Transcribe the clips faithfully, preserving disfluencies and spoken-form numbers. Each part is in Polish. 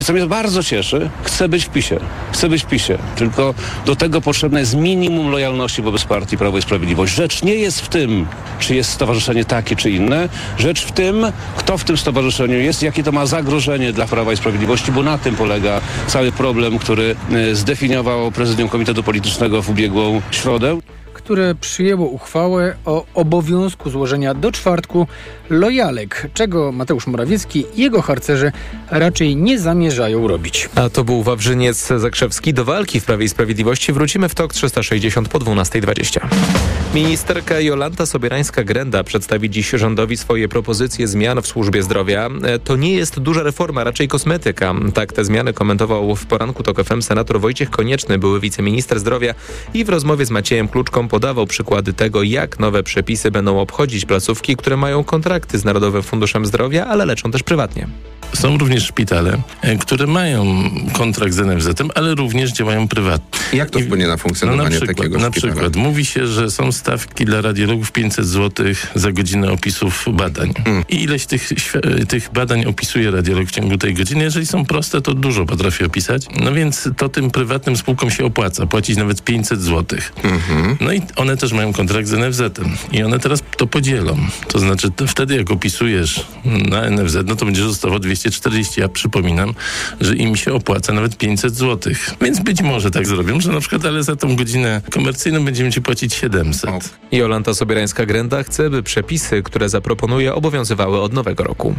Co mnie bardzo cieszy, chcę być w PiSie. Chcę być w PiSie. Tylko do tego potrzebne jest minimum lojalności wobec partii Prawo i Sprawiedliwość. Rzecz nie jest w tym, czy jest stowarzyszenie takie, czy inne. Rzecz w tym, kto w tym stowarzyszeniu jest, jakie to ma zagrożenie dla Prawa i Sprawiedliwości, bo na tym polega cały problem, który zdefiniował Prezydium Komitetu Politycznego w ubiegłą środę, które przyjęło uchwałę o obowiązku złożenia do czwartku lojalek, czego Mateusz Morawiecki i jego harcerze raczej nie zamierzają robić. A to był Wawrzyniec Zakrzewski. Do walki w Prawie i Sprawiedliwości wrócimy w TOK trzysta sześćdziesiąt po dwunasta dwadzieścia. Ministerka Jolanta Sobierańska-Grenda przedstawi dziś rządowi swoje propozycje zmian w służbie zdrowia. To nie jest duża reforma, raczej kosmetyka. Tak te zmiany komentował w poranku TOK F M senator Wojciech Konieczny, były wiceminister zdrowia, i w rozmowie z Maciejem Kluczką podawał przykłady tego, jak nowe przepisy będą obchodzić placówki, które mają kontrakty z Narodowym Funduszem Zdrowia, ale leczą też prywatnie. Są również szpitale, które mają kontrakt z N F Z em, ale również działają prywatnie. Jak to wpłynie na funkcjonowanie no na przykład, takiego na szpitala? przykład mówi się, że są stawki dla radiologów pięćset złotych za godzinę opisów badań. Mm. I ileś tych, tych badań opisuje radiolog w ciągu tej godziny. Jeżeli są proste, to dużo potrafi opisać. No więc to tym prywatnym spółkom się opłaca. Płacić nawet pięćset złotych. Mm-hmm. No i one też mają kontrakt z N F Z em. I one teraz to podzielą. To znaczy to wtedy jak opisujesz na N F Z, no to będziesz dostawał dwieście czterdzieści. Ja przypominam, że im się opłaca nawet pięćset złotych. Więc być może tak zrobią, że na przykład ale za tą godzinę komercyjną będziemy ci płacić siedemset. Jolanta Sobierańska-Grenda chce, by przepisy, które zaproponuje, obowiązywały od nowego roku.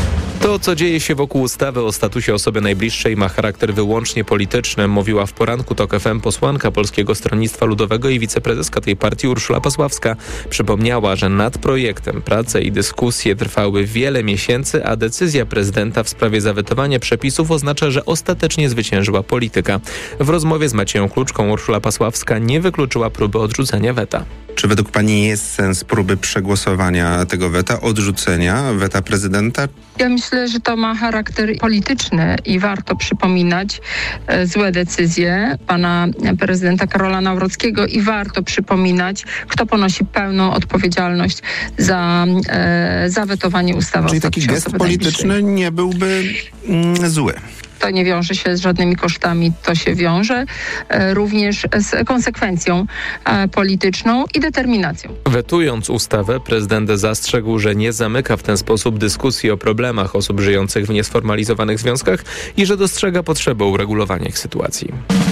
To, co dzieje się wokół ustawy o statusie osoby najbliższej, ma charakter wyłącznie polityczny, mówiła w poranku TOK F M posłanka Polskiego Stronnictwa Ludowego i wiceprezeska tej partii Urszula Pasławska. Przypomniała, że nad projektem prace i dyskusje trwały wiele miesięcy, a decyzja prezydenta w sprawie zawetowania przepisów oznacza, że ostatecznie zwyciężyła polityka. W rozmowie z Macieją Kluczką Urszula Pasławska nie wykluczyła próby odrzucenia weta. Czy według pani jest sens próby przegłosowania tego weta, odrzucenia weta prezydenta? Ja myślę, że to ma charakter polityczny i warto przypominać e, złe decyzje pana prezydenta Karola Nawrockiego i warto przypominać, kto ponosi pełną odpowiedzialność za e, zawetowanie ustawy. Czyli taki gest polityczny nie byłby mm, zły. To nie wiąże się z żadnymi kosztami, to się wiąże e, również z konsekwencją e, polityczną i determinacją. Wetując ustawę, prezydent zastrzegł, że nie zamyka w ten sposób dyskusji o problemach osób żyjących w niesformalizowanych związkach i że dostrzega potrzebę uregulowania ich sytuacji.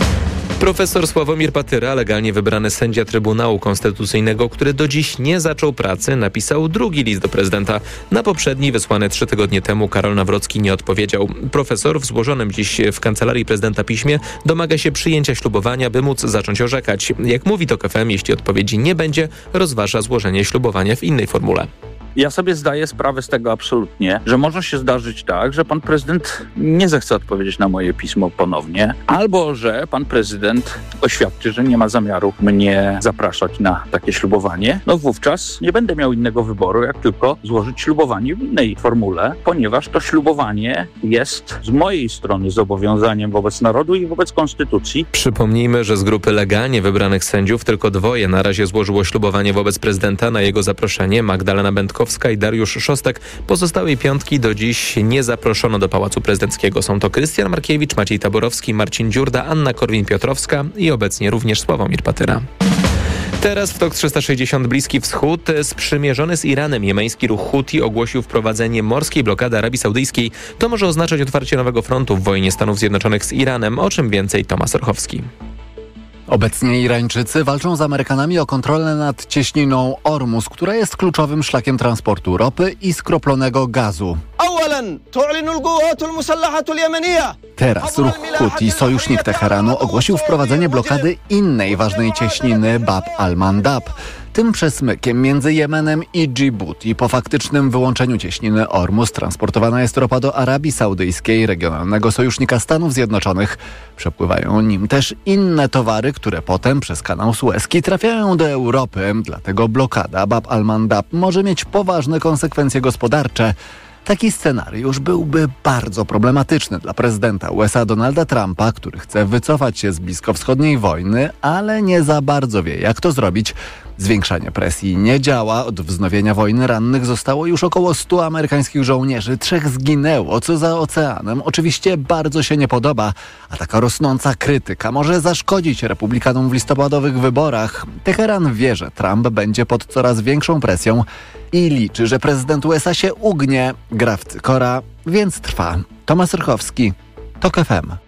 Profesor Sławomir Patyra, legalnie wybrany sędzia Trybunału Konstytucyjnego, który do dziś nie zaczął pracy, napisał drugi list do prezydenta. Na poprzedni, wysłany trzy tygodnie temu, Karol Nawrocki nie odpowiedział. Profesor w złożonym dziś w Kancelarii Prezydenta piśmie domaga się przyjęcia ślubowania, by móc zacząć orzekać. Jak mówi TOK F M, jeśli odpowiedzi nie będzie, rozważa złożenie ślubowania w innej formule. Ja sobie zdaję sprawę z tego absolutnie, że może się zdarzyć tak, że pan prezydent nie zechce odpowiedzieć na moje pismo ponownie, albo że pan prezydent oświadczy, że nie ma zamiaru mnie zapraszać na takie ślubowanie. No wówczas nie będę miał innego wyboru, jak tylko złożyć ślubowanie w innej formule, ponieważ to ślubowanie jest z mojej strony zobowiązaniem wobec narodu i wobec konstytucji. Przypomnijmy, że z grupy legalnie wybranych sędziów tylko dwoje na razie złożyło ślubowanie wobec prezydenta na jego zaproszenie, Magdalena Będkowska i Dariusz Szostek. Pozostałej piątki do dziś nie zaproszono do Pałacu Prezydenckiego. Są to Krystian Markiewicz, Maciej Taborowski, Marcin Dziurda, Anna Korwin-Piotrowska i obecnie również Sławomir Patyra. Teraz w TOK trzysta sześćdziesiąt Bliski Wschód. Sprzymierzony z Iranem jemeński ruch Huti ogłosił wprowadzenie morskiej blokady Arabii Saudyjskiej. To może oznaczać otwarcie nowego frontu w wojnie Stanów Zjednoczonych z Iranem. O czym więcej Tomasz Orchowski. Obecnie Irańczycy walczą z Amerykanami o kontrolę nad cieśniną Ormus, która jest kluczowym szlakiem transportu ropy i skroplonego gazu. Teraz ruch Huti, sojusznik Teheranu, ogłosił wprowadzenie blokady innej ważnej cieśniny Bab al-Mandab. Tym przesmykiem między Jemenem i Dżibuti po faktycznym wyłączeniu cieśniny Ormus transportowana jest ropa do Arabii Saudyjskiej, regionalnego sojusznika Stanów Zjednoczonych. Przepływają nim też inne towary, które potem przez kanał Suezki trafiają do Europy. Dlatego blokada Bab al-Mandab może mieć poważne konsekwencje gospodarcze. Taki scenariusz byłby bardzo problematyczny dla prezydenta U S A Donalda Trumpa, który chce wycofać się z bliskowschodniej wojny, ale nie za bardzo wie, jak to zrobić. Zwiększanie presji nie działa. Od wznowienia wojny rannych zostało już około stu amerykańskich żołnierzy. Trzech zginęło, co za oceanem oczywiście bardzo się nie podoba. A taka rosnąca krytyka może zaszkodzić republikanom w listopadowych wyborach. Teheran wie, że Trump będzie pod coraz większą presją i liczy, że prezydent U S A się ugnie. Gra w cykora, więc trwa. Tomasz Rychowski, TOK F M.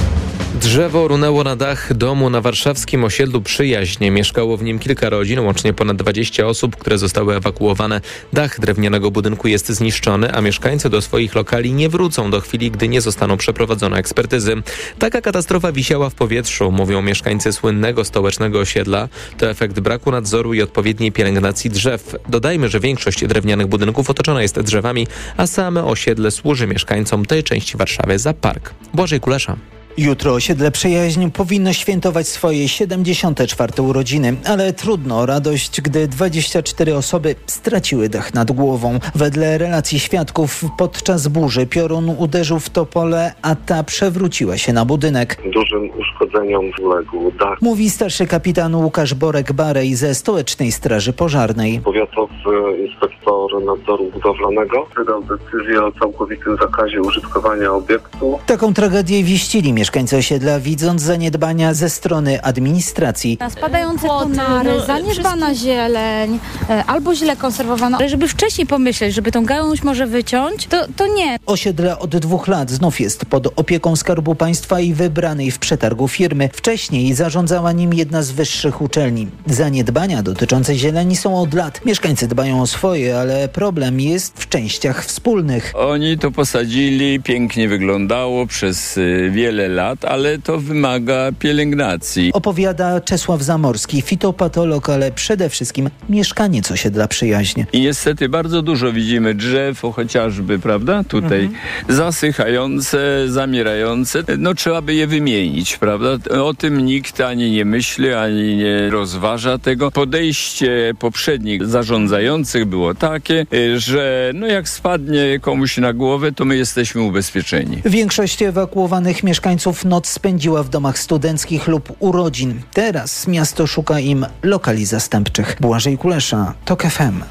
Drzewo runęło na dach domu na warszawskim osiedlu Przyjaźnie. Mieszkało w nim kilka rodzin, łącznie ponad dwadzieścia osób, które zostały ewakuowane. Dach drewnianego budynku jest zniszczony, a mieszkańcy do swoich lokali nie wrócą do chwili, gdy nie zostaną przeprowadzone ekspertyzy. Taka katastrofa wisiała w powietrzu, mówią mieszkańcy słynnego stołecznego osiedla. To efekt braku nadzoru i odpowiedniej pielęgnacji drzew. Dodajmy, że większość drewnianych budynków otoczona jest drzewami, a same osiedle służy mieszkańcom tej części Warszawy za park. Błażej Kulesza. Jutro osiedle Przyjaźń powinno świętować swoje siedemdziesiąte czwarte urodziny, ale trudno o radość, gdy dwadzieścia cztery osoby straciły dach nad głową. Wedle relacji świadków podczas burzy piorun uderzył w topole, a ta przewróciła się na budynek. Dużym uszkodzeniom uległ dach. Mówi starszy kapitan Łukasz Borek-Barej ze Stołecznej Straży Pożarnej. Powiatowy inspektor nadzoru budowlanego wydał decyzję o całkowitym zakazie użytkowania obiektu. Taką tragedię wieścili mieszkańcy osiedla, widząc zaniedbania ze strony administracji. Spadające konary, zaniedbana zieleń, albo źle konserwowana. Ale żeby wcześniej pomyśleć, żeby tą gałąź może wyciąć, to, to nie. Osiedle od dwóch lat znów jest pod opieką Skarbu Państwa i wybranej w przetargu firmy. Wcześniej zarządzała nim jedna z wyższych uczelni. Zaniedbania dotyczące zieleni są od lat. Mieszkańcy dbają o swoje, ale problem jest w częściach wspólnych. Oni to posadzili, pięknie wyglądało przez wiele lat, ale to wymaga pielęgnacji. Opowiada Czesław Zamorski, fitopatolog, ale przede wszystkim mieszkaniec osiedla Przyjaźń. I niestety bardzo dużo widzimy drzew, chociażby, prawda, tutaj mhm. zasychające, zamierające. No trzeba by je wymienić, prawda? O tym nikt ani nie myśli, ani nie rozważa tego. Podejście poprzednich zarządzających było takie, że no jak spadnie komuś na głowę, to my jesteśmy ubezpieczeni. Większość ewakuowanych mieszkańców noc spędziła w domach studenckich lub urodzin. Teraz miasto szuka im lokali zastępczych. Błażej Kulesza, TOK F M.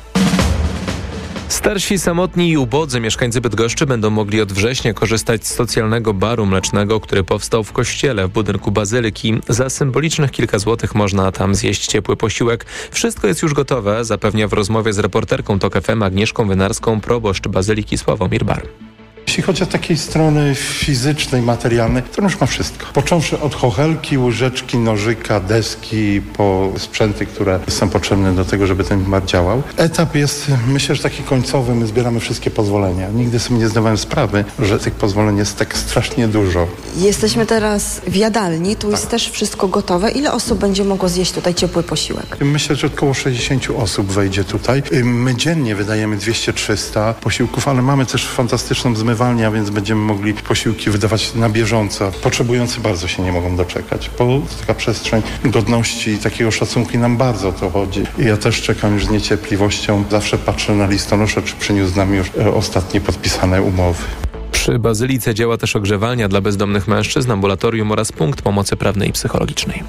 Starsi, samotni i ubodzy mieszkańcy Bydgoszczy będą mogli od września korzystać z socjalnego baru mlecznego, który powstał w kościele w budynku Bazyliki. Za symbolicznych kilka złotych można tam zjeść ciepły posiłek. Wszystko jest już gotowe, zapewnia w rozmowie z reporterką TOK F M Agnieszką Wynarską proboszcz Bazyliki Sławomir Bar. Jeśli chodzi o takiej strony fizycznej, materialnej, to już ma wszystko. Począwszy od chochelki, łyżeczki, nożyka, deski, po sprzęty, które są potrzebne do tego, żeby ten bar działał. Etap jest, myślę, że taki końcowy. My zbieramy wszystkie pozwolenia. Nigdy sobie nie zdawałem sprawy, że tych pozwoleń jest tak strasznie dużo. Jesteśmy teraz w jadalni, tu tak. Jest też wszystko gotowe. Ile osób będzie mogło zjeść tutaj ciepły posiłek? Myślę, że około sześćdziesiąt osób wejdzie tutaj. My dziennie wydajemy dwieście trzysta posiłków, ale mamy też fantastyczną zmywalnię, a więc będziemy mogli posiłki wydawać na bieżąco. Potrzebujący bardzo się nie mogą doczekać, bo taka przestrzeń godności i takiego szacunku nam bardzo o to chodzi. I ja też czekam już z niecierpliwością. Zawsze patrzę na listonosza, czy przyniósł nam już ostatnie podpisane umowy. Przy Bazylice działa też ogrzewalnia dla bezdomnych mężczyzn, ambulatorium oraz punkt pomocy prawnej i psychologicznej.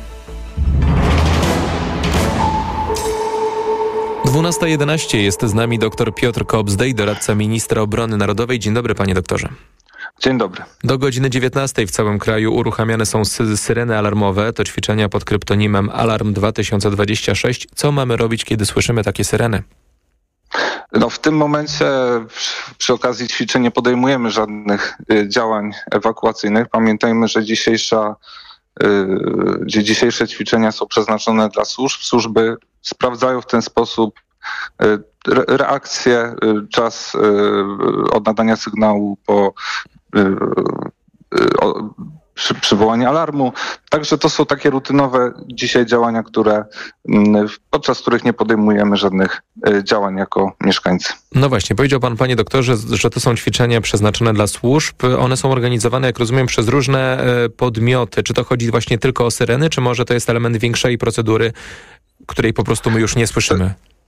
dwunasta jedenaście jest z nami dr Piotr Kobzdej, doradca ministra obrony narodowej. Dzień dobry, panie doktorze. Dzień dobry. Do godziny dziewiętnastej w całym kraju uruchamiane są sy- syreny alarmowe. To ćwiczenia pod kryptonimem Alarm dwa tysiące dwadzieścia sześć. Co mamy robić, kiedy słyszymy takie syreny? No w tym momencie przy, przy okazji ćwiczeń nie podejmujemy żadnych y, działań ewakuacyjnych. Pamiętajmy, że dzisiejsza, y, dzisiejsze ćwiczenia są przeznaczone dla służb. Służby sprawdzają w ten sposób y, re, reakcję, y, czas y, od nadania sygnału po y, y, o, przy przywołaniu alarmu. Także to są takie rutynowe dzisiaj działania, które, podczas których nie podejmujemy żadnych działań jako mieszkańcy. No właśnie, powiedział pan, panie doktorze, że to są ćwiczenia przeznaczone dla służb. One są organizowane, jak rozumiem, przez różne podmioty. Czy to chodzi właśnie tylko o syreny, czy może to jest element większej procedury, której po prostu my już nie słyszymy?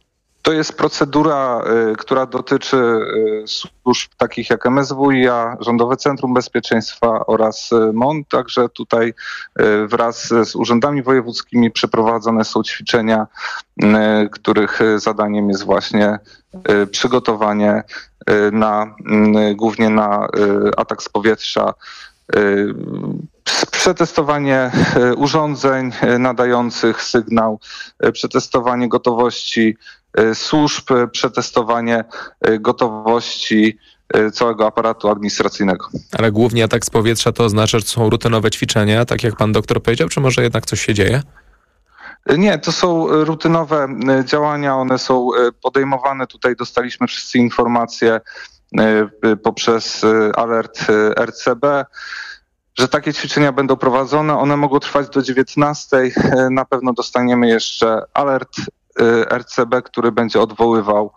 To jest procedura, y, która dotyczy y, służb takich jak M S W i A, Rządowe Centrum Bezpieczeństwa oraz y, M O N. Także tutaj y, wraz z urzędami wojewódzkimi przeprowadzane są ćwiczenia, y, których zadaniem jest właśnie y, przygotowanie y, na, y, głównie na y, atak z powietrza, y, przetestowanie urządzeń nadających sygnał, przetestowanie gotowości służb, przetestowanie gotowości całego aparatu administracyjnego. Ale głównie atak z powietrza to oznacza, że to są rutynowe ćwiczenia, tak jak pan doktor powiedział, czy może jednak coś się dzieje? Nie, to są rutynowe działania, one są podejmowane. Tutaj dostaliśmy wszyscy informacje poprzez alert R C B, że takie ćwiczenia będą prowadzone. One mogą trwać do dziewiętnastej. Na pewno dostaniemy jeszcze alert R C B, który będzie odwoływał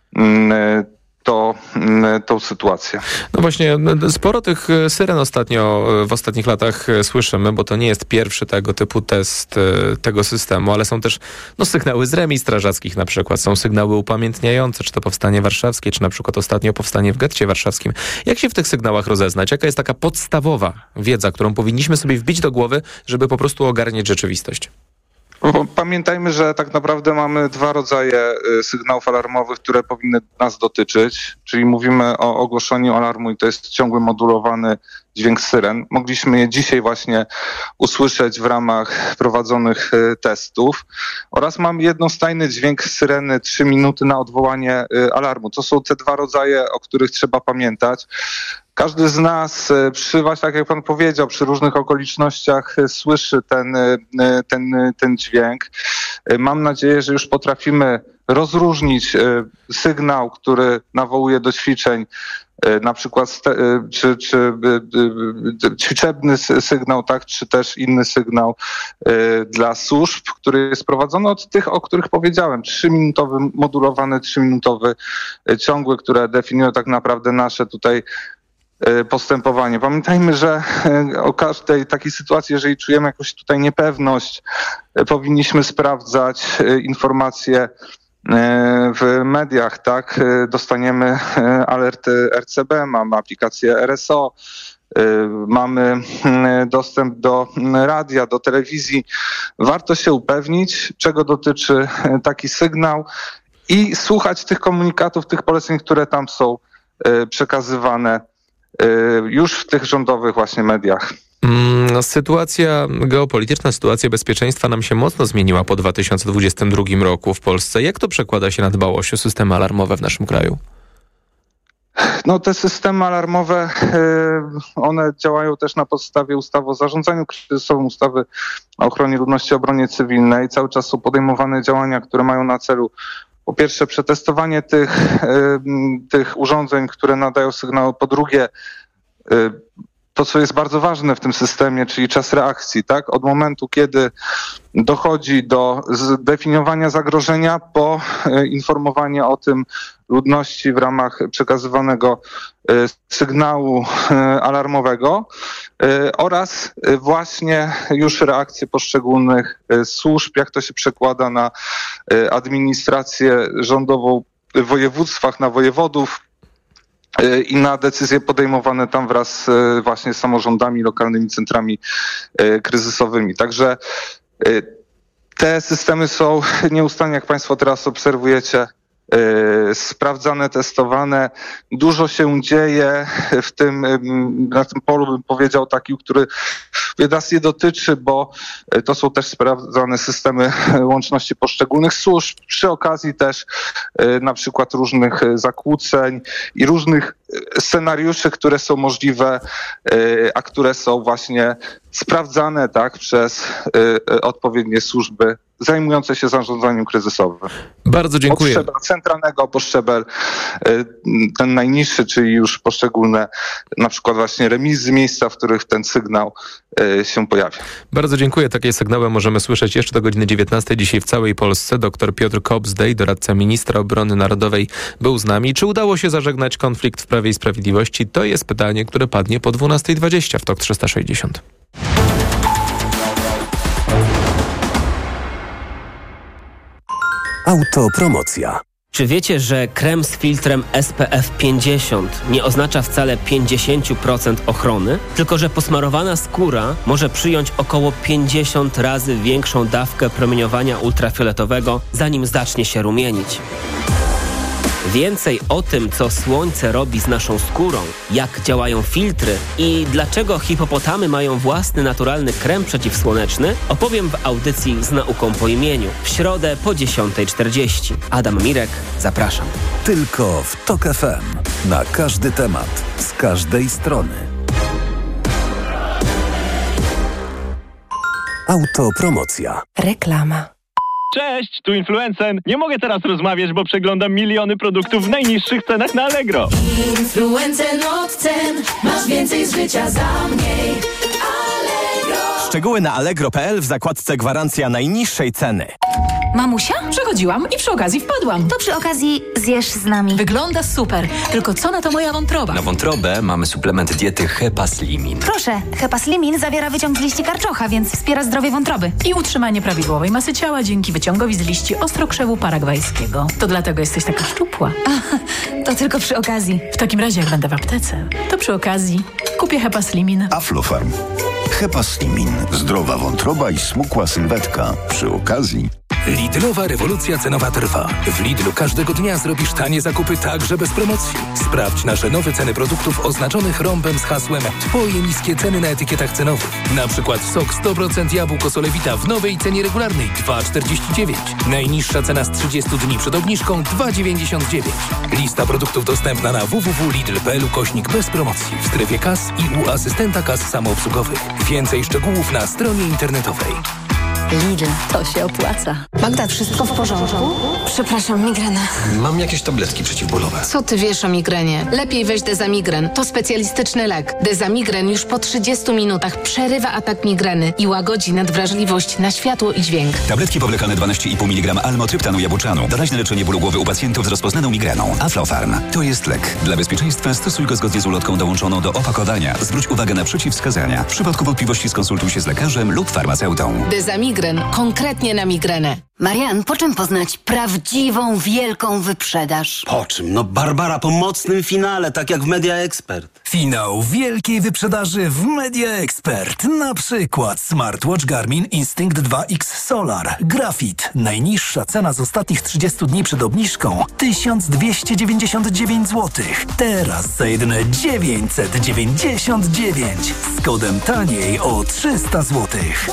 to, tą sytuację. No właśnie, sporo tych syren ostatnio, w ostatnich latach słyszymy, bo to nie jest pierwszy tego typu test tego systemu, ale są też no, sygnały z remi strażackich na przykład, są sygnały upamiętniające, czy to powstanie warszawskie, czy na przykład ostatnio powstanie w getcie warszawskim. Jak się w tych sygnałach rozeznać? Jaka jest taka podstawowa wiedza, którą powinniśmy sobie wbić do głowy, żeby po prostu ogarniać rzeczywistość? Pamiętajmy, że tak naprawdę mamy dwa rodzaje sygnałów alarmowych, które powinny nas dotyczyć, czyli mówimy o ogłoszeniu alarmu i to jest ciągły modulowany dźwięk syren. Mogliśmy je dzisiaj właśnie usłyszeć w ramach prowadzonych testów oraz mamy jednostajny dźwięk syreny trzy minuty na odwołanie alarmu. To są te dwa rodzaje, o których trzeba pamiętać. Każdy z nas przy, właśnie tak jak pan powiedział, przy różnych okolicznościach słyszy ten, ten, ten dźwięk. Mam nadzieję, że już potrafimy rozróżnić sygnał, który nawołuje do ćwiczeń, na przykład czy, czy ćwiczebny sygnał, tak, czy też inny sygnał dla służb, który jest prowadzony od tych, o których powiedziałem. Trzyminutowy, modulowany, trzyminutowy, ciągły, które definiują tak naprawdę nasze tutaj postępowanie. Pamiętajmy, że o każdej takiej sytuacji, jeżeli czujemy jakąś tutaj niepewność, powinniśmy sprawdzać informacje w mediach, tak? Dostaniemy alerty R C B, mamy aplikację R S O, mamy dostęp do radia, do telewizji. Warto się upewnić, czego dotyczy taki sygnał i słuchać tych komunikatów, tych poleceń, które tam są przekazywane już w tych rządowych właśnie mediach. Sytuacja geopolityczna, sytuacja bezpieczeństwa nam się mocno zmieniła po dwa tysiące dwudziestym drugim roku w Polsce. Jak to przekłada się na dbałość o systemy alarmowe w naszym kraju? No te systemy alarmowe, one działają też na podstawie ustawy o zarządzaniu kryzysowym, ustawy o ochronie ludności i obronie cywilnej. Cały czas są podejmowane działania, które mają na celu po pierwsze przetestowanie tych, tych urządzeń, które nadają sygnały, po drugie to, co jest bardzo ważne w tym systemie, czyli czas reakcji, tak? Od momentu, kiedy dochodzi do zdefiniowania zagrożenia, po informowanie o tym ludności w ramach przekazywanego sygnału alarmowego oraz właśnie już reakcje poszczególnych służb, jak to się przekłada na administrację rządową w województwach, na wojewodów, i na decyzje podejmowane tam wraz właśnie z samorządami, lokalnymi centrami kryzysowymi. Także te systemy są nieustannie, jak państwo teraz obserwujecie, sprawdzane, testowane. Dużo się dzieje w tym, na tym polu, bym powiedział, takim, który nas nie dotyczy, bo to są też sprawdzane systemy łączności poszczególnych służb, przy okazji też na przykład różnych zakłóceń i różnych scenariuszy, które są możliwe, a które są właśnie sprawdzane, tak, przez odpowiednie służby zajmujące się zarządzaniem kryzysowym. Bardzo dziękuję. Od szczebla centralnego po szczebel ten najniższy, czyli już poszczególne na przykład właśnie remizy, miejsca, w których ten sygnał się pojawia. Bardzo dziękuję. Takie sygnały możemy słyszeć jeszcze do godziny dziewiętnastej dzisiaj w całej Polsce. Doktor Piotr Kobzdej, doradca ministra obrony narodowej, był z nami. Czy udało się zażegnać konflikt w Prawie i Sprawiedliwości? To jest pytanie, które padnie po dwunastej dwadzieścia w TOK trzysta sześćdziesiąt. Autopromocja. Czy wiecie, że krem z filtrem S P F pięćdziesiąt nie oznacza wcale pięćdziesiąt procent ochrony? Tylko że posmarowana skóra może przyjąć około pięćdziesiąt razy większą dawkę promieniowania ultrafioletowego, zanim zacznie się rumienić. Więcej o tym, co słońce robi z naszą skórą, jak działają filtry i dlaczego hipopotamy mają własny naturalny krem przeciwsłoneczny, opowiem w audycji Z nauką po imieniu w środę po dziesiąta czterdzieści. Adam Mirek, zapraszam. Tylko w TOK F M. Na każdy temat, z każdej strony. Autopromocja. Reklama. Cześć, tu Influencen. Nie mogę teraz rozmawiać, bo przeglądam miliony produktów w najniższych cenach na Allegro. Influencen od cen, masz więcej z życia za mniej. Allegro. Szczegóły na allegro kropka p l w zakładce gwarancja najniższej ceny. Mamusia? Przechodziłam i przy okazji wpadłam. To przy okazji zjesz z nami. Wygląda super, tylko co na to moja wątroba? Na wątrobę mamy suplement diety Hepaslimin. Proszę, Hepaslimin zawiera wyciąg z liści karczocha, więc wspiera zdrowie wątroby. I utrzymanie prawidłowej masy ciała dzięki wyciągowi z liści ostrokrzewu paragwajskiego. To dlatego jesteś taka szczupła. A, to tylko przy okazji. W takim razie jak będę w aptece, to przy okazji kupię Hepaslimin. Aflofarm. Hepaslimin. Zdrowa wątroba i smukła sylwetka. Przy okazji... Lidlowa rewolucja cenowa trwa. W Lidlu każdego dnia zrobisz tanie zakupy także bez promocji. Sprawdź nasze nowe ceny produktów oznaczonych rąbem z hasłem Twoje niskie ceny na etykietach cenowych. Na przykład sok sto procent jabłko Solewita w nowej cenie regularnej dwa czterdzieści dziewięć. Najniższa cena z trzydziestu dni przed obniżką dwa dziewięćdziesiąt dziewięć. Lista produktów dostępna na w w w kropka lidl kropka p l ukośnik bez promocji w strefie kas i u asystenta kas samoobsługowych. Więcej szczegółów na stronie internetowej. Lidl, to się opłaca. Magda, wszystko w porządku? Przepraszam, migrena. Mam jakieś tabletki przeciwbólowe. Co ty wiesz o migrenie? Lepiej weź Dezamigren. To specjalistyczny lek. Dezamigren już po trzydziestu minutach przerywa atak migreny i łagodzi nadwrażliwość na światło i dźwięk. Tabletki powlekane dwanaście i pół miligrama almotryptanu jabłczanu. Doraźne leczenie bólu głowy u pacjentów z rozpoznaną migreną. Aflofarm. To jest lek. Dla bezpieczeństwa stosuj go zgodnie z ulotką dołączoną do opakowania. Zwróć uwagę na przeciwwskazania. W przypadku wątpliwości skonsultuj się z lekarzem lub farmaceutą. Dezamigren. Konkretnie na migrenę. Marian, po czym poznać prawdziwą, wielką wyprzedaż? Po czym? No Barbara po mocnym finale, tak jak w Media Expert. Finał wielkiej wyprzedaży w Media Expert. Na przykład smartwatch Garmin Instinct dwa X Solar. Grafit. Najniższa cena z ostatnich trzydziestu dni przed obniżką tysiąc dwieście dziewięćdziesiąt dziewięć złotych. Teraz za jedyne dziewięćset dziewięćdziesiąt dziewięć. Z kodem taniej o trzysta złotych.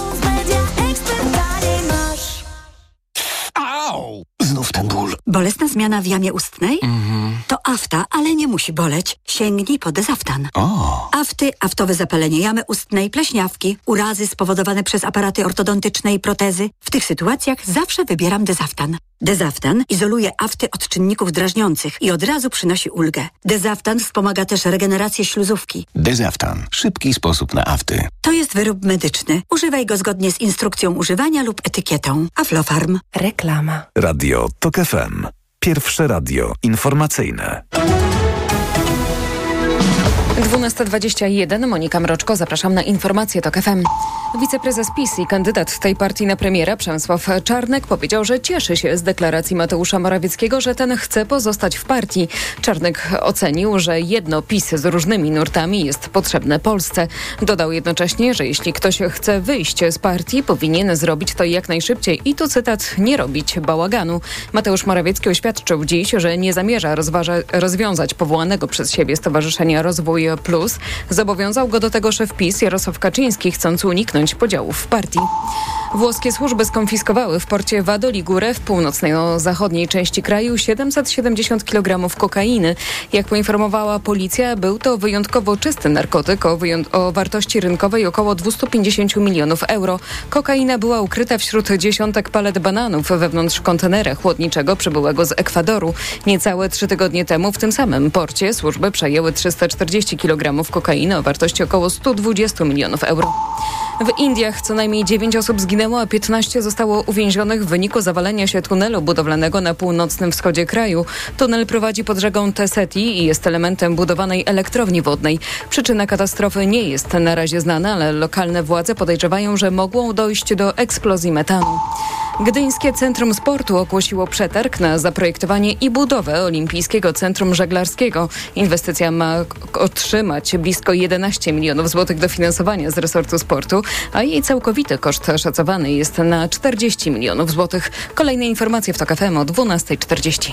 Au! Znów ten ból. Bolesna zmiana w jamie ustnej? Mhm. To afta, ale nie musi boleć. Sięgnij po Dezaftan. O. Afty, aftowe zapalenie jamy ustnej, pleśniawki, urazy spowodowane przez aparaty ortodontyczne i protezy. W tych sytuacjach zawsze wybieram Dezaftan. Dezaftan izoluje afty od czynników drażniących i od razu przynosi ulgę. Dezaftan wspomaga też regenerację śluzówki. Dezaftan. Szybki sposób na afty. To jest wyrób medyczny. Używaj go zgodnie z instrukcją używania lub etykietą. Aflofarm. Reklama. Radio TOK F M. Pierwsze radio informacyjne. dwunasta dwadzieścia jeden, Monika Mroczko, zapraszam na informacje TOK F M. Wiceprezes PiS i kandydat tej partii na premiera Przemysław Czarnek powiedział, że cieszy się z deklaracji Mateusza Morawieckiego, że ten chce pozostać w partii. Czarnek ocenił, że jedno PiS z różnymi nurtami jest potrzebne Polsce. Dodał jednocześnie, że jeśli ktoś chce wyjść z partii, powinien zrobić to jak najszybciej i tu cytat, nie robić bałaganu. Mateusz Morawiecki oświadczył dziś, że nie zamierza rozważa- rozwiązać powołanego przez siebie Stowarzyszenia Rozwój Plus. Zobowiązał go do tego szef PiS Jarosław Kaczyński, chcąc uniknąć podziałów w partii. Włoskie służby skonfiskowały w porcie Vado Ligure w północno-zachodniej części kraju siedemset siedemdziesiąt kilogramów kokainy. Jak poinformowała policja, był to wyjątkowo czysty narkotyk o, wyjąt- o wartości rynkowej około dwieście pięćdziesiąt milionów euro. Kokaina była ukryta wśród dziesiątek palet bananów wewnątrz kontenera chłodniczego przybyłego z Ekwadoru. Niecałe trzy tygodnie temu w tym samym porcie służby przejęły trzysta czterdzieści kilogramów kokainy o wartości około sto dwadzieścia milionów euro. W Indiach co najmniej dziewięć osób zginęło, a piętnaście zostało uwięzionych w wyniku zawalenia się tunelu budowlanego na północnym wschodzie kraju. Tunel prowadzi pod rzeką Teseti i jest elementem budowanej elektrowni wodnej. Przyczyna katastrofy nie jest na razie znana, ale lokalne władze podejrzewają, że mogło dojść do eksplozji metanu. Gdyńskie Centrum Sportu ogłosiło przetarg na zaprojektowanie i budowę Olimpijskiego Centrum Żeglarskiego. Inwestycja ma otrzymać blisko jedenaście milionów złotych dofinansowania z resortu sportu, a jej całkowity koszt szacowany jest na czterdzieści milionów złotych. Kolejne informacje w TOK F M o dwunasta czterdzieści.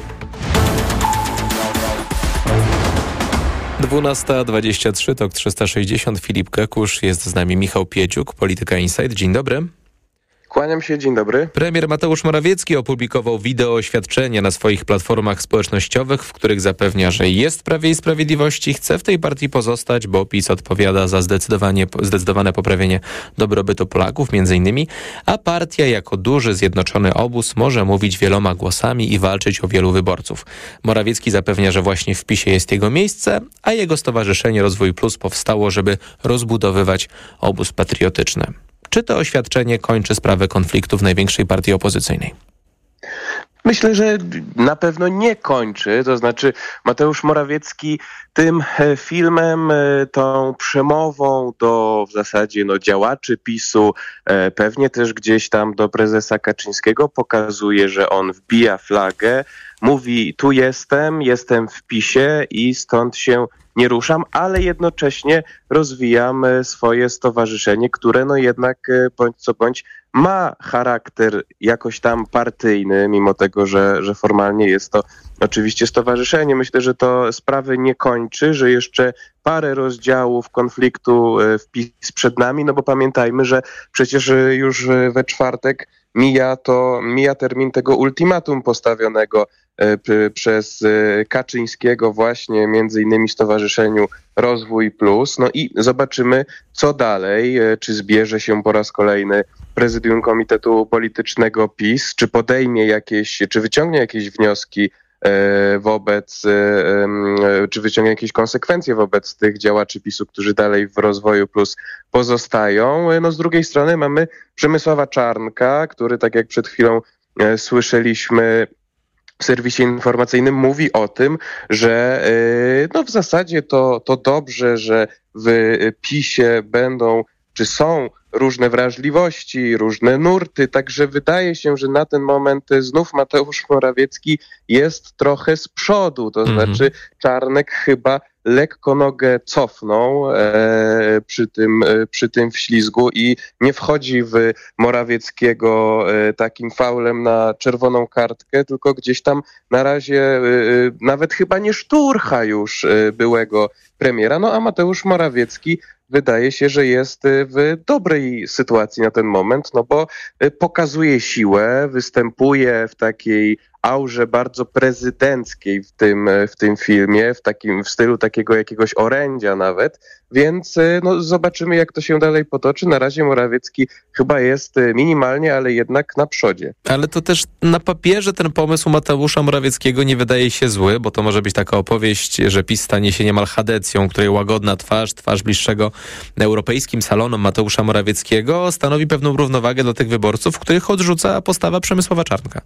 dwunasta dwadzieścia trzy, TOK trzysta sześćdziesiąt, Filip Kekusz, jest z nami Michał Pieciuk, Polityka Insight. Dzień dobry. Kłaniam się, dzień dobry. Premier Mateusz Morawiecki opublikował wideo oświadczenia na swoich platformach społecznościowych, w których zapewnia, że jest Prawie i Sprawiedliwości, chce w tej partii pozostać, bo PiS odpowiada za zdecydowanie, zdecydowane poprawienie dobrobytu Polaków między innymi, a partia jako duży, zjednoczony obóz może mówić wieloma głosami i walczyć o wielu wyborców. Morawiecki zapewnia, że właśnie w PiSie jest jego miejsce, a jego Stowarzyszenie Rozwój Plus powstało, żeby rozbudowywać obóz patriotyczny. Czy to oświadczenie kończy sprawę konfliktu w największej partii opozycyjnej? Myślę, że na pewno nie kończy. To znaczy Mateusz Morawiecki tym filmem, tą przemową do w zasadzie no, działaczy PiSu, pewnie też gdzieś tam do prezesa Kaczyńskiego pokazuje, że on wbija flagę, mówi tu jestem, jestem w PiSie i stąd się nie ruszam, ale jednocześnie rozwijam swoje stowarzyszenie, które no jednak bądź co bądź ma charakter jakoś tam partyjny, mimo tego, że, że formalnie jest to oczywiście stowarzyszenie. Myślę, że to sprawy nie kończy, że jeszcze parę rozdziałów konfliktu w PiS przed nami, no bo pamiętajmy, że przecież już we czwartek mija to, mija termin tego ultimatum postawionego przez Kaczyńskiego właśnie między innymi Stowarzyszeniu Rozwój Plus. No i zobaczymy, co dalej. Czy zbierze się po raz kolejny prezydium Komitetu Politycznego PiS, czy podejmie jakieś, czy wyciągnie jakieś wnioski wobec, czy wyciągnie jakieś konsekwencje wobec tych działaczy PiSu, którzy dalej w Rozwoju Plus pozostają. No z drugiej strony mamy Przemysława Czarnka, który, tak jak przed chwilą słyszeliśmy w serwisie informacyjnym, mówi o tym, że no w zasadzie to, to dobrze, że w PiSie będą, czy są różne wrażliwości, różne nurty, także wydaje się, że na ten moment znów Mateusz Morawiecki jest trochę z przodu, to mhm. znaczy Czarnek chyba lekko nogę cofnął e, przy tym, e, przy tym wślizgu i nie wchodzi w Morawieckiego e, takim faulem na czerwoną kartkę, tylko gdzieś tam na razie e, nawet chyba nie szturcha już e, byłego premiera, no a Mateusz Morawiecki wydaje się, że jest w dobrej sytuacji na ten moment, no bo pokazuje siłę, występuje w takiej aurze bardzo prezydenckiej w tym, w tym filmie, w takim w stylu takiego jakiegoś orędzia nawet, więc no, zobaczymy, jak to się dalej potoczy. Na razie Morawiecki chyba jest minimalnie, ale jednak na przodzie. Ale to też na papierze ten pomysł Mateusza Morawieckiego nie wydaje się zły, bo to może być taka opowieść, że PiS stanie się niemal chadecją, której łagodna twarz, twarz bliższego europejskim salonom Mateusza Morawieckiego stanowi pewną równowagę dla tych wyborców, których odrzuca postawa Przemysława Czarnka.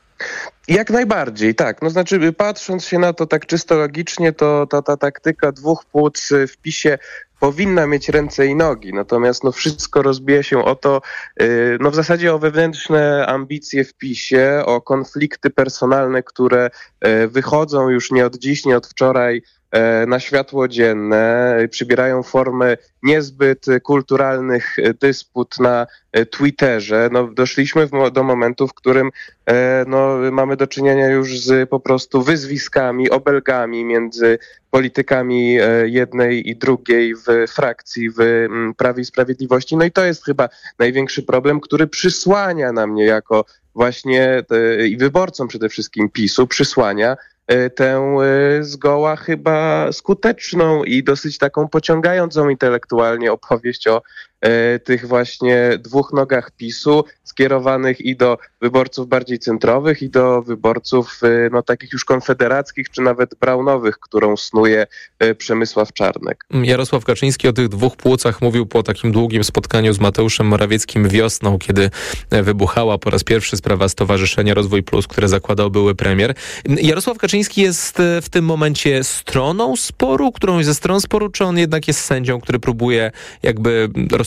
Jak najbardziej, tak. No znaczy, patrząc się na to tak czysto logicznie, to ta, ta taktyka dwóch płuc w PiSie powinna mieć ręce i nogi, natomiast no wszystko rozbija się o to, yy, no w zasadzie o wewnętrzne ambicje w PiSie, o konflikty personalne, które yy, wychodzą już nie od dziś, nie od wczoraj na światło dzienne, przybierają formę niezbyt kulturalnych dysput na Twitterze. No, doszliśmy w, do momentu, w którym no, mamy do czynienia już z po prostu wyzwiskami, obelgami między politykami jednej i drugiej w frakcji w Prawie i Sprawiedliwości. No i to jest chyba największy problem, który przysłania na mnie jako właśnie i wyborcom przede wszystkim PiSu, przysłania tę zgoła chyba skuteczną i dosyć taką pociągającą intelektualnie opowieść o e, tych właśnie dwóch nogach PiSu, skierowanych i do wyborców bardziej centrowych, i do wyborców e, no takich już konfederackich, czy nawet braunowych, którą snuje e, Przemysław Czarnek. Jarosław Kaczyński o tych dwóch płucach mówił po takim długim spotkaniu z Mateuszem Morawieckim wiosną, kiedy wybuchała po raz pierwszy sprawa Stowarzyszenia Rozwój Plus, które zakładał były premier. Jarosław Kaczyński jest w tym momencie stroną sporu, którąś ze stron sporu, czy on jednak jest sędzią, który próbuje jakby roz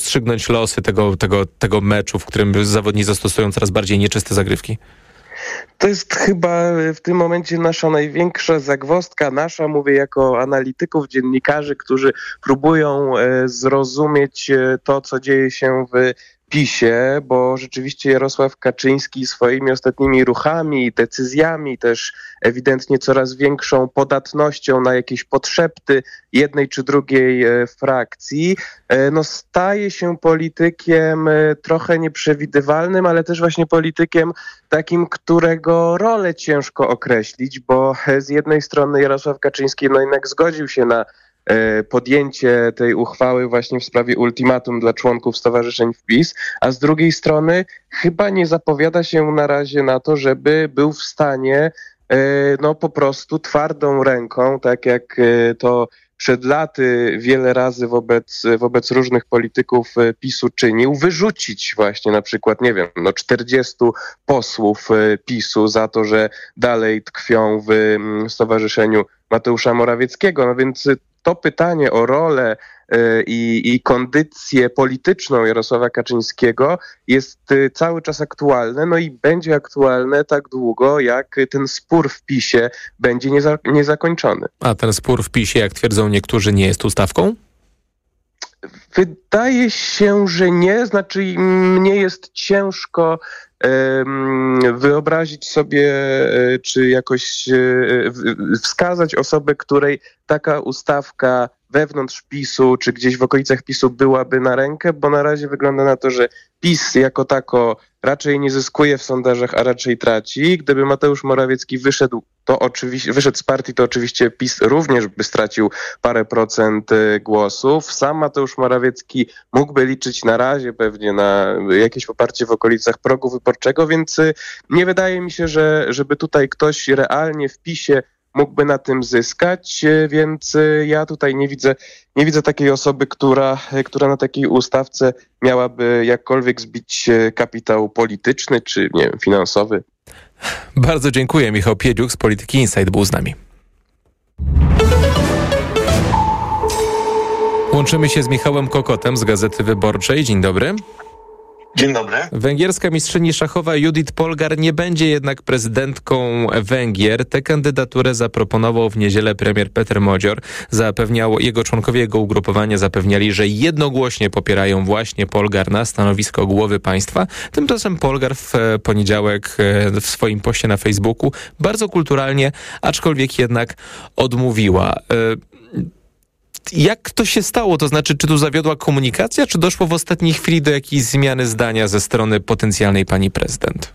rozstrzygnąć losy tego, tego, tego meczu, w którym zawodnicy stosują coraz bardziej nieczyste zagrywki? To jest chyba w tym momencie nasza największa zagwozdka, nasza, mówię jako analityków, dziennikarzy, którzy próbują zrozumieć to, co dzieje się w PiSie, bo rzeczywiście Jarosław Kaczyński swoimi ostatnimi ruchami, decyzjami, też ewidentnie coraz większą podatnością na jakieś podszepty jednej czy drugiej frakcji, no staje się politykiem trochę nieprzewidywalnym, ale też właśnie politykiem takim, którego rolę ciężko określić, bo z jednej strony Jarosław Kaczyński no jednak zgodził się na podjęcie tej uchwały właśnie w sprawie ultimatum dla członków stowarzyszeń w PiS, a z drugiej strony chyba nie zapowiada się na razie na to, żeby był w stanie no po prostu twardą ręką, tak jak to przed laty wiele razy wobec, wobec różnych polityków PiSu czynił, wyrzucić właśnie na przykład, nie wiem, no czterdziestu posłów PiSu za to, że dalej tkwią w stowarzyszeniu Mateusza Morawieckiego. No więc to pytanie o rolę i, i kondycję polityczną Jarosława Kaczyńskiego jest cały czas aktualne, no i będzie aktualne tak długo, jak ten spór w PiSie będzie nieza, niezakończony. A ten spór w PiSie, jak twierdzą niektórzy, nie jest ustawką? Wydaje się, że nie. Znaczy mnie jest ciężko wyobrazić sobie, czy jakoś wskazać osobę, której taka ustawka wewnątrz PiSu, czy gdzieś w okolicach PiSu byłaby na rękę, bo na razie wygląda na to, że PiS jako tako raczej nie zyskuje w sondażach, a raczej traci. Gdyby Mateusz Morawiecki wyszedł, to oczywiście, wyszedł z partii, to oczywiście PiS również by stracił parę procent głosów. Sam Mateusz Morawiecki mógłby liczyć na razie pewnie na jakieś poparcie w okolicach progu wyborczego, więc nie wydaje mi się, że żeby tutaj ktoś realnie w PiSie mógłby na tym zyskać, więc ja tutaj nie widzę, nie widzę takiej osoby, która, która na takiej ustawce miałaby jakkolwiek zbić kapitał polityczny czy nie wiem, finansowy. Bardzo dziękuję. Michał Piedziuk z Polityki Insight był z nami. Łączymy się z Michałem Kokotem z Gazety Wyborczej. Dzień dobry. Dzień dobry. Węgierska mistrzyni szachowa Judith Polgar nie będzie jednak prezydentką Węgier. Tę kandydaturę zaproponował w niedzielę premier Peter Magyar. Zapewniał, jego członkowie jego ugrupowania zapewniali, że jednogłośnie popierają właśnie Polgar na stanowisko głowy państwa. Tymczasem Polgar w poniedziałek w swoim poście na Facebooku bardzo kulturalnie, aczkolwiek jednak odmówiła. Jak to się stało? To znaczy, czy tu zawiodła komunikacja, czy doszło w ostatniej chwili do jakiejś zmiany zdania ze strony potencjalnej pani prezydent?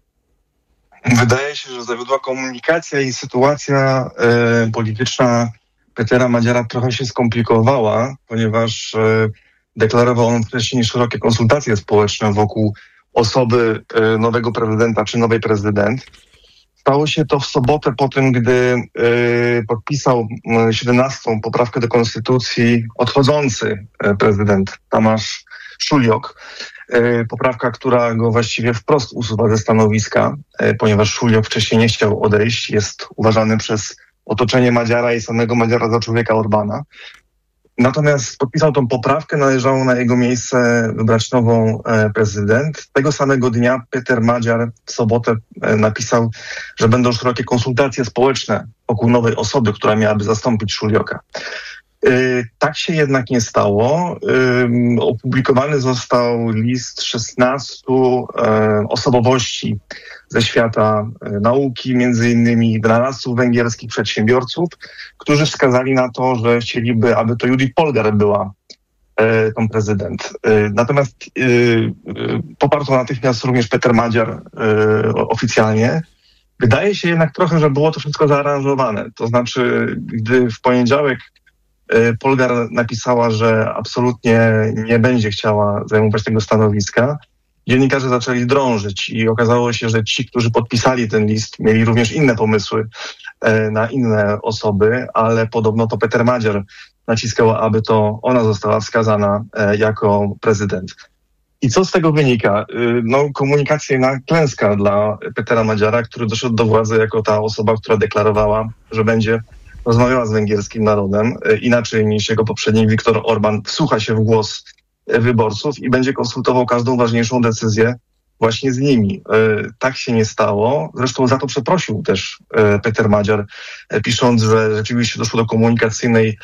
Wydaje się, że zawiodła komunikacja i sytuacja e, polityczna Petera Magyara trochę się skomplikowała, ponieważ e, deklarował on wcześniej szerokie konsultacje społeczne wokół osoby e, nowego prezydenta czy nowej prezydent. Stało się to w sobotę po tym, gdy y, podpisał siedemnastą poprawkę do konstytucji odchodzący prezydent Tamáš Šuliok. Y, poprawka, która go właściwie wprost usuwa ze stanowiska, y, ponieważ Šuliok wcześniej nie chciał odejść. Jest uważany przez otoczenie Magyara i samego Magyara za człowieka Orbána. Natomiast podpisał tą poprawkę, należało na jego miejsce wybrać nową e, prezydent. Tego samego dnia Peter Magyar w sobotę e, napisał, że będą szerokie konsultacje społeczne wokół nowej osoby, która miałaby zastąpić Šulioka. E, tak się jednak nie stało. E, opublikowany został list szesnastu e, osobowości ze świata e, nauki, między innymi dwunastu węgierskich przedsiębiorców, którzy wskazali na to, że chcieliby, aby to Judith Polgar była e, tą prezydent. E, natomiast e, e, poparł to natychmiast również Peter Magyar e, oficjalnie. Wydaje się jednak trochę, że było to wszystko zaaranżowane. To znaczy, gdy w poniedziałek e, Polgar napisała, że absolutnie nie będzie chciała zajmować tego stanowiska, dziennikarze zaczęli drążyć i okazało się, że ci, którzy podpisali ten list, mieli również inne pomysły e, na inne osoby, ale podobno to Peter Magyar naciskał, aby to ona została wskazana e, jako prezydent. I co z tego wynika? E, no, komunikacyjna klęska dla Petera Magyara, który doszedł do władzy jako ta osoba, która deklarowała, że będzie rozmawiała z węgierskim narodem, e, inaczej niż jego poprzednik Viktor Orbán wsłucha się w głos wyborców i będzie konsultował każdą ważniejszą decyzję właśnie z nimi. Tak się nie stało. Zresztą za to przeprosił też Peter Madziar, pisząc, że rzeczywiście doszło do komunikacyjnej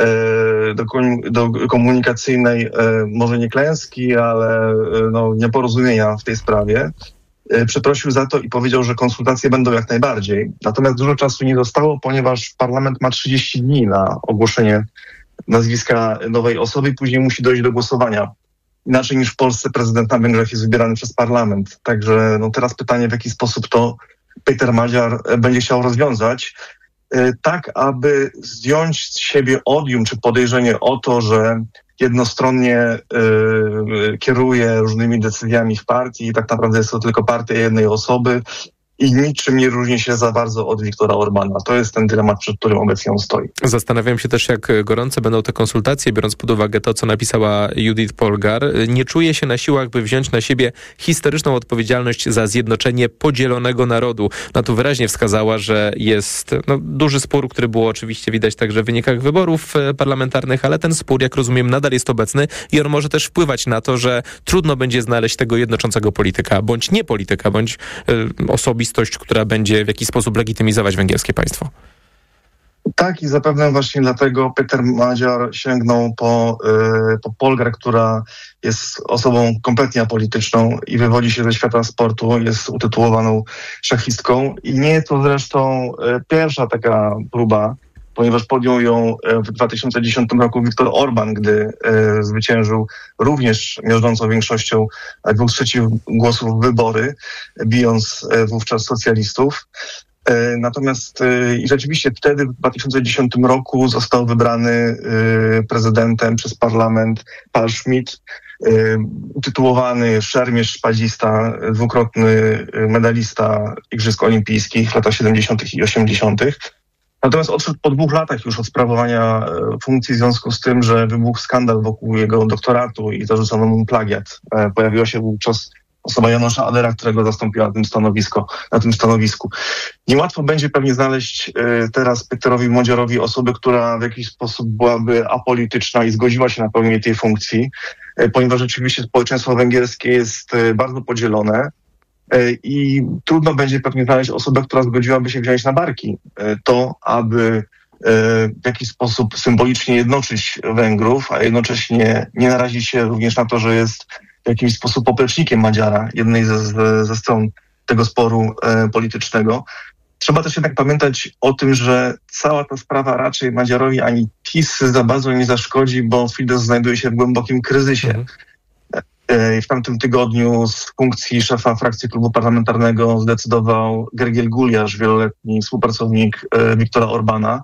do, do komunikacyjnej może nie klęski, ale no, nieporozumienia w tej sprawie. Przeprosił za to i powiedział, że konsultacje będą jak najbardziej. Natomiast dużo czasu nie zostało, ponieważ parlament ma trzydzieści dni na ogłoszenie nazwiska nowej osoby i później musi dojść do głosowania. Inaczej niż w Polsce prezydent na Węgrzech jest wybierany przez parlament. Także no teraz pytanie, w jaki sposób to Peter Madziar będzie chciał rozwiązać, tak aby zdjąć z siebie odium czy podejrzenie o to, że jednostronnie y, kieruje różnymi decyzjami w partii i tak naprawdę jest to tylko partia jednej osoby i niczym nie różni się za bardzo od Viktora Orbana. To jest ten dylemat, przed którym obecnie on stoi. Zastanawiam się też, jak gorące będą te konsultacje, biorąc pod uwagę to, co napisała Judith Polgar. Nie czuje się na siłach, by wziąć na siebie historyczną odpowiedzialność za zjednoczenie podzielonego narodu. No tu wyraźnie wskazała, że jest no, duży spór, który było oczywiście widać także w wynikach wyborów parlamentarnych, ale ten spór, jak rozumiem, nadal jest obecny i on może też wpływać na to, że trudno będzie znaleźć tego jednoczącego polityka, bądź nie polityka, bądź y, osobistość, która będzie w jakiś sposób legitymizować węgierskie państwo. Tak i zapewne właśnie dlatego Peter Madziar sięgnął po, yy, po Polgar, która jest osobą kompletnie apolityczną i wywodzi się ze świata sportu, jest utytułowaną szachistką i nie jest to zresztą yy, pierwsza taka próba, ponieważ podjął ją w dwa tysiące dziesiątym roku Viktor Orban, gdy e, zwyciężył również miażdżącą większością dwóch trzecich głosów wybory, bijąc e, wówczas socjalistów. E, natomiast e, i rzeczywiście wtedy w dwa tysiące dziesiątym roku został wybrany e, prezydentem przez parlament Paul Schmidt, e, utytułowany szermierz szpadzista, dwukrotny medalista Igrzysk Olimpijskich w latach siedemdziesiątych i osiemdziesiątych. Natomiast odszedł po dwóch latach już od sprawowania funkcji w związku z tym, że wybuchł skandal wokół jego doktoratu i zarzucono mu plagiat. Pojawiła się wówczas osoba Janusza Adera, którego zastąpiła tym stanowisko, na tym stanowisku. Niełatwo będzie pewnie znaleźć teraz Peterowi Madziarowi osobę, która w jakiś sposób byłaby apolityczna i zgodziła się na pełnienie tej funkcji, ponieważ rzeczywiście społeczeństwo węgierskie jest bardzo podzielone. I trudno będzie pewnie znaleźć osobę, która zgodziłaby się wziąć na barki to, aby w jakiś sposób symbolicznie jednoczyć Węgrów, a jednocześnie nie narazić się również na to, że jest w jakiś sposób poplecznikiem Madziara, jednej ze, ze stron tego sporu politycznego. Trzeba też jednak pamiętać o tym, że cała ta sprawa raczej Madziarowi ani Tisy za bardzo nie zaszkodzi, bo Fidesz znajduje się w głębokim kryzysie. Mhm. W tamtym tygodniu z funkcji szefa frakcji klubu parlamentarnego zdecydował Gergiel Guliasz, wieloletni współpracownik Viktora Orbana.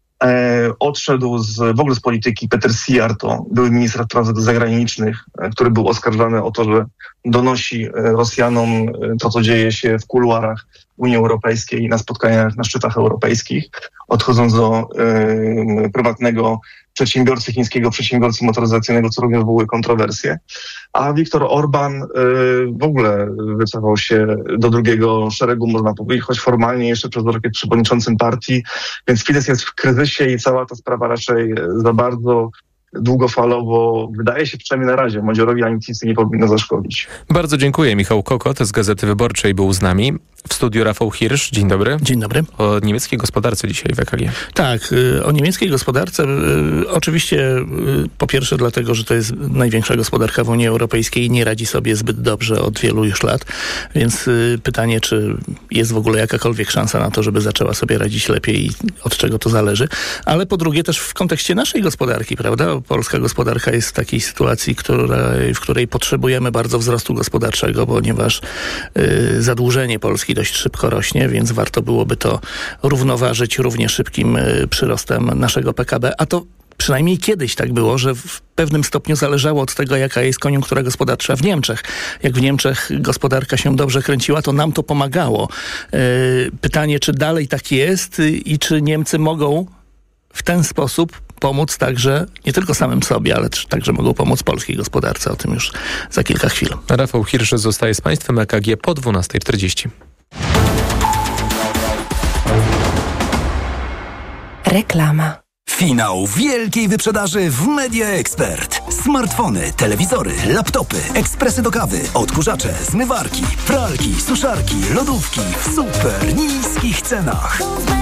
Odszedł z, w ogóle z polityki Peter Szijjártó, były minister spraw zagranicznych, który był oskarżany o to, że donosi Rosjanom to, co dzieje się w kuluarach Unii Europejskiej na spotkaniach na szczytach europejskich, odchodząc do y, prywatnego przedsiębiorcy, chińskiego przedsiębiorcy motoryzacyjnego, co również były kontrowersje. A Viktor Orban y, w ogóle wycofał się do drugiego szeregu, można powiedzieć, choć formalnie jeszcze przez rok jest przewodniczącym partii, więc Fidesz jest w kryzysie i cała ta sprawa raczej za bardzo długofalowo, wydaje się przynajmniej na razie, Madziarowi ani Tisy nie powinno zaszkodzić. Bardzo dziękuję. Michał Kokot z Gazety Wyborczej był z nami. W studiu Rafał Hirsch. Dzień dobry. Dzień dobry. O niemieckiej gospodarce dzisiaj w E K G. Tak, o niemieckiej gospodarce oczywiście po pierwsze dlatego, że to jest największa gospodarka w Unii Europejskiej i nie radzi sobie zbyt dobrze od wielu już lat, więc pytanie, czy jest w ogóle jakakolwiek szansa na to, żeby zaczęła sobie radzić lepiej i od czego to zależy, ale po drugie też w kontekście naszej gospodarki, prawda? Polska gospodarka jest w takiej sytuacji, która, w której potrzebujemy bardzo wzrostu gospodarczego, ponieważ y, zadłużenie Polski dość szybko rośnie, więc warto byłoby to równoważyć równie szybkim y, przyrostem naszego P K B, a to przynajmniej kiedyś tak było, że w pewnym stopniu zależało od tego, jaka jest koniunktura gospodarcza w Niemczech. Jak w Niemczech gospodarka się dobrze kręciła, to nam to pomagało. Y, pytanie, czy dalej tak jest y, i czy Niemcy mogą w ten sposób pomóc także nie tylko samym sobie, ale także mogą pomóc polskiej gospodarce. O tym już za kilka chwil. Rafał Hirsch zostaje z Państwem E K G po dwunasta czterdzieści. Reklama. Finał wielkiej wyprzedaży w Media Expert. Smartfony, telewizory, laptopy, ekspresy do kawy, odkurzacze, zmywarki, pralki, suszarki, lodówki w super niskich cenach.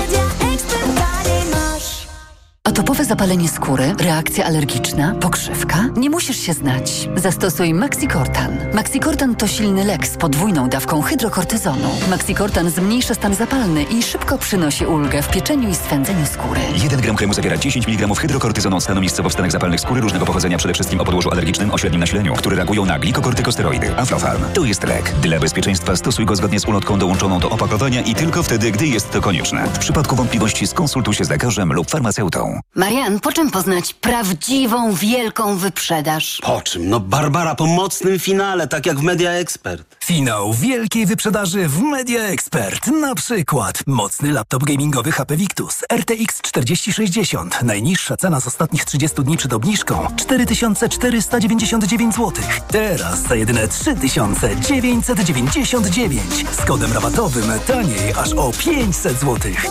Atopowe zapalenie skóry, reakcja alergiczna, pokrzywka? Nie musisz się znać. Zastosuj Maxicortan. Maxicortan to silny lek z podwójną dawką hydrokortyzonu. Maxicortan zmniejsza stan zapalny i szybko przynosi ulgę w pieczeniu i swędzeniu skóry. jeden gram kremu zawiera dziesięć miligramów hydrokortyzonu od stanu miejscowo w stanach zapalnych skóry różnego pochodzenia, przede wszystkim o podłożu alergicznym o średnim nasileniu, które reagują na glikokortykosteroidy. Aflofarm to jest lek. Dla bezpieczeństwa stosuj go zgodnie z ulotką dołączoną do opakowania i tylko wtedy, gdy jest to konieczne. W przypadku wątpliwości skonsultuj się z lekarzem lub farmaceutą. Marian, po czym poznać prawdziwą, wielką wyprzedaż? Po czym? No Barbara, po mocnym finale, tak jak w Media Expert. Finał wielkiej wyprzedaży w Media Expert. Na przykład mocny laptop gamingowy H P Victus R T X czterdzieści sześćdziesiąt. Najniższa cena z ostatnich trzydziestu dni przed obniżką cztery tysiące czterysta dziewięćdziesiąt dziewięć złotych. Teraz za jedyne trzy tysiące dziewięćset dziewięćdziesiąt dziewięć. Z kodem rabatowym taniej aż o pięćset złotych.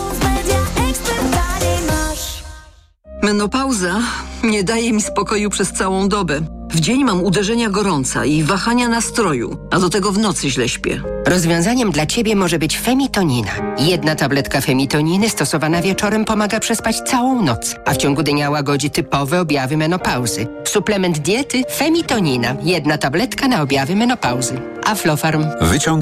Menopauza nie daje mi spokoju przez całą dobę. W dzień mam uderzenia gorąca i wahania nastroju, a do tego w nocy źle śpię. Rozwiązaniem dla Ciebie może być femitonina. Jedna tabletka femitoniny stosowana wieczorem pomaga przespać całą noc, a w ciągu dnia łagodzi typowe objawy menopauzy. Suplement diety femitonina. Jedna tabletka na objawy menopauzy. Aflofarm. Wyciąg